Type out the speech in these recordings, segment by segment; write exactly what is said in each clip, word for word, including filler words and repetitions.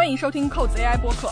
欢迎收听扣子 A I 播客。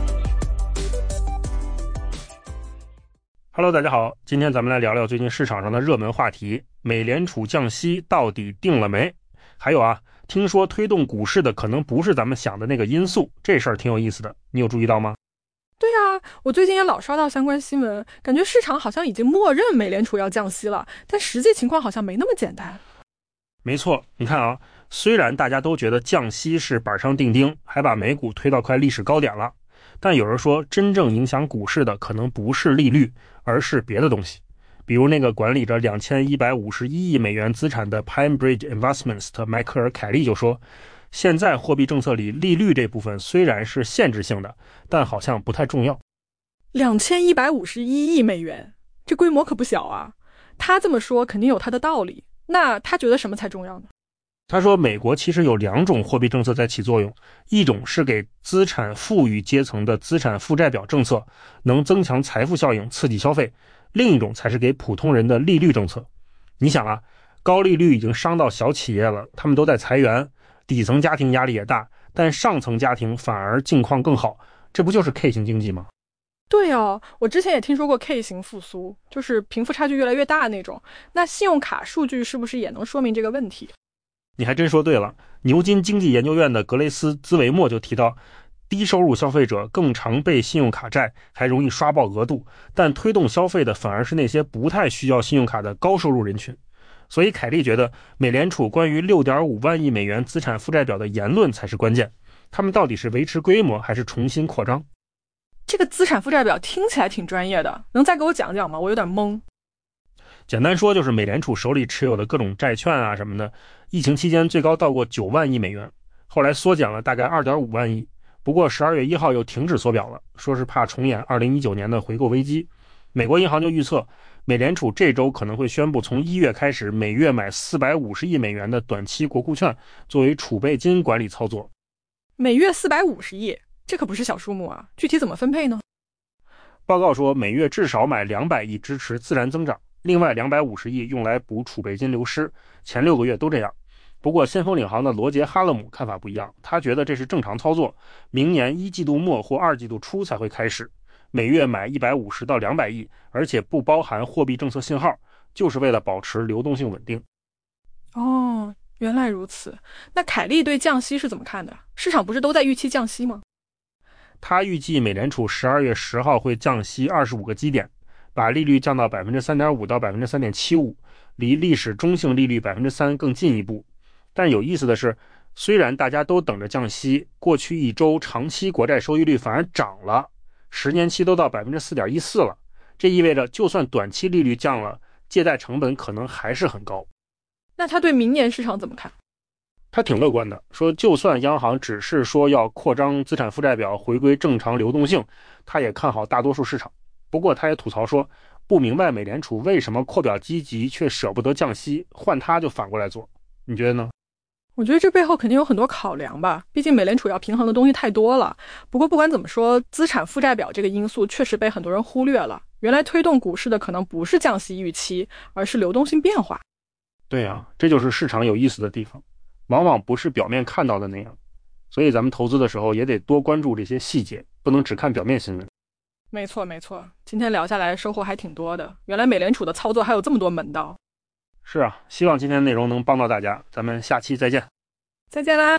Hello， 大家好，今天咱们来聊聊最近市场上的热门话题，美联储降息到底定了没？还有啊，听说推动股市的可能不是咱们想的那个因素，这事儿挺有意思的，你有注意到吗？ 对啊，我最近也老刷到相关新闻，感觉市场好像已经默认美联储要降息了，但实际情况好像没那么简单。 没错，你看啊，虽然大家都觉得降息是板上钉钉，还把美股推到快历史高点了，但有人说真正影响股市的可能不是利率，而是别的东西。比如那个管理着两千一百五十一亿美元资产的 PineBridge Investments 的迈克尔·凯利就说，现在货币政策里利率这部分虽然是限制性的，但好像不太重要。 两千一百五十一亿美元，这规模可不小啊。他这么说肯定有他的道理，那他觉得什么才重要呢？ 他说美国其实有两种货币政策在起作用，一种是给资产富裕阶层的资产负债表政策，能增强财富效应，刺激消费，另一种才是给普通人的利率政策。你想啊，高利率已经伤到小企业了，他们都在裁员，底层家庭压力也大，但上层家庭反而境况更好，这不就是 K 型经济吗？ 对哦，我之前也听说过 K 型复苏，就是贫富差距越来越大那种。那信用卡数据是不是也能说明这个问题？ 你还真说对了，牛津经济研究院的格雷斯·兹维莫就提到，低收入消费者更常备信用卡债，还容易刷爆额度，但推动消费的反而是那些不太需要信用卡的高收入人群。所以凯利觉得美联储关于 六点五万亿美元资产负债表的言论才是关键，他们到底是维持规模还是重新扩张？ 这个资产负债表听起来挺专业的，能再给我讲讲吗？我有点懵。 简单说就是美联储手里持有的各种债券啊什么的，疫情期间最高到过九万亿美元，后来缩减了大概 二点五万亿，不过十二月一号又停止缩表了，说是怕重演二零一九年的回购危机。美国银行就预测美联储这周可能会宣布从一月开始每月买四百五十亿美元的短期国库券作为储备金管理操作。 每月四百五十亿，这可不是小数目啊，具体怎么分配呢？ 报告说每月至少买两百亿支持自然增长，另外两百五十亿用来补储备金流失，前六个月都这样。不过先锋领航的罗杰·哈勒姆看法不一样，他觉得这是正常操作，明年一季度末或二季度初才会开始，每月买一百五十到两百亿，而且不包含货币政策信号，就是为了保持流动性稳定。 哦，原来如此。那凯利对降息是怎么看的？市场不是都在预期降息吗？ 他预计美联储十二月十号会降息二十五个基点，把利率降到 百分之三点五 到 百分之三点七五， 离历史中性利率 百分之三 更进一步。但有意思的是，虽然大家都等着降息，过去一周长期国债收益率反而涨了，十年期都到 百分之四点一四 了，这意味着就算短期利率降了，借贷成本可能还是很高。 那他对明年市场怎么看？ 他挺乐观的，说就算央行只是说要扩张资产负债表回归正常流动性，他也看好大多数市场。不过他也吐槽说，不明白美联储为什么扩表积极却舍不得降息，换他就反过来做。你觉得呢？ 我觉得这背后肯定有很多考量吧，毕竟美联储要平衡的东西太多了。不过不管怎么说，资产负债表这个因素确实被很多人忽略了。原来推动股市的可能不是降息预期，而是流动性变化。 对啊，这就是市场有意思的地方，往往不是表面看到的那样。所以咱们投资的时候也得多关注这些细节，不能只看表面新闻。 没错没错，今天聊下来收获还挺多的，原来美联储的操作还有这么多门道。 是啊，希望今天内容能帮到大家，咱们下期再见。 再见啦。